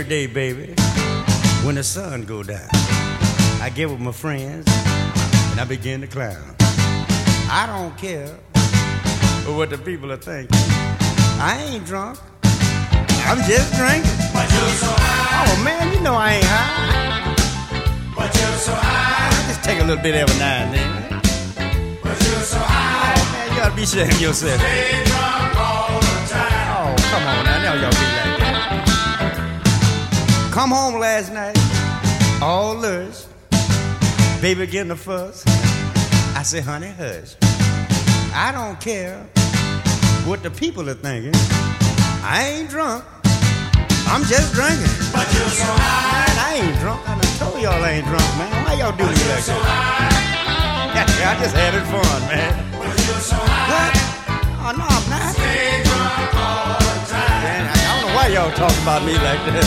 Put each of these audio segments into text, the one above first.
every day, baby, when the sun go down, I get with my friends and I begin to clown. I don't care what the people are thinking. I ain't drunk, I'm just drinking. But you're so high. Oh man, you know I ain't high. But you're so high. I just take a little bit every now and then. But you're so high. Oh man, you ought to be ashamed of yourself. Stay drunk all the time. Oh, come on now, now y'all be like that. Come home last night, all lush. Baby getting a fuss. I say, honey, hush. I don't care what the people are thinking. I ain't drunk, I'm just drinking. But you're so high. Man, I ain't drunk. I done told y'all I ain't drunk, man. Why y'all do me like So that? high. Yeah, I just having fun, man. But you're so high. What? Oh, no, I'm not. Stay drunk all the time. Man, I don't know why y'all talk about me like that.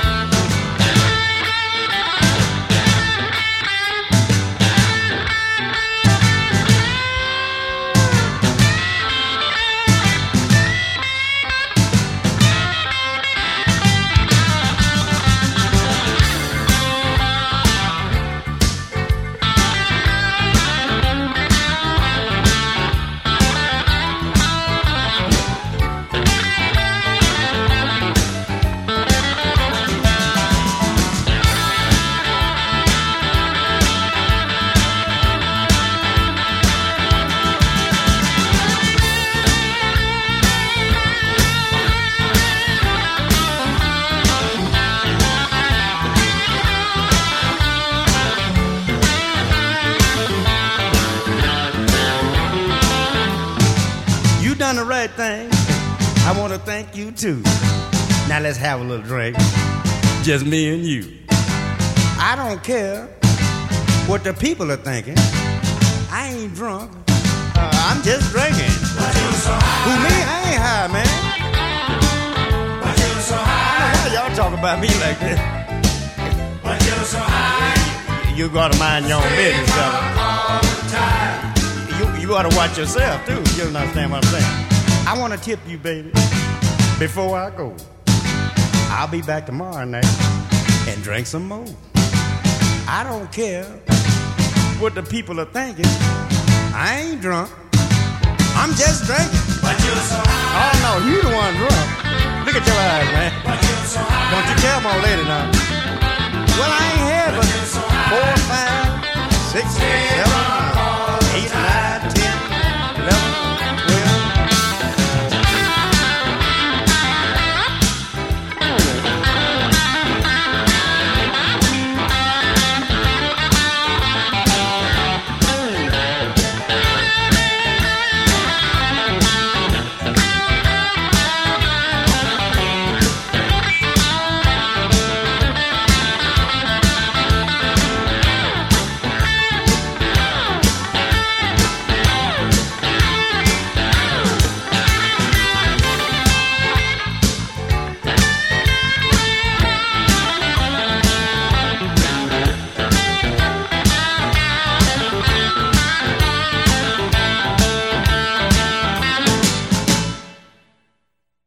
Done the right thing. I want to thank you too. Now let's have a little drink. Just me and you. I don't care what the people are thinking. I ain't drunk. I'm just drinking. But you're so high. Who me? I ain't high, man. But you're so high. Why y'all talk about me like that? But you're so high. You gotta mind your own business, brother. All the time. You ought to watch yourself too. You don't understand what I'm saying. I want to tip you, baby, before I go. I'll be back tomorrow night and drink some more. I don't care what the people are thinking. I ain't drunk, I'm just drinking. But you're so high. Oh no, you the one drunk. Look at your eyes, man. But you're so high. Don't you tell my lady now. Well, I ain't had but 4, 5, 6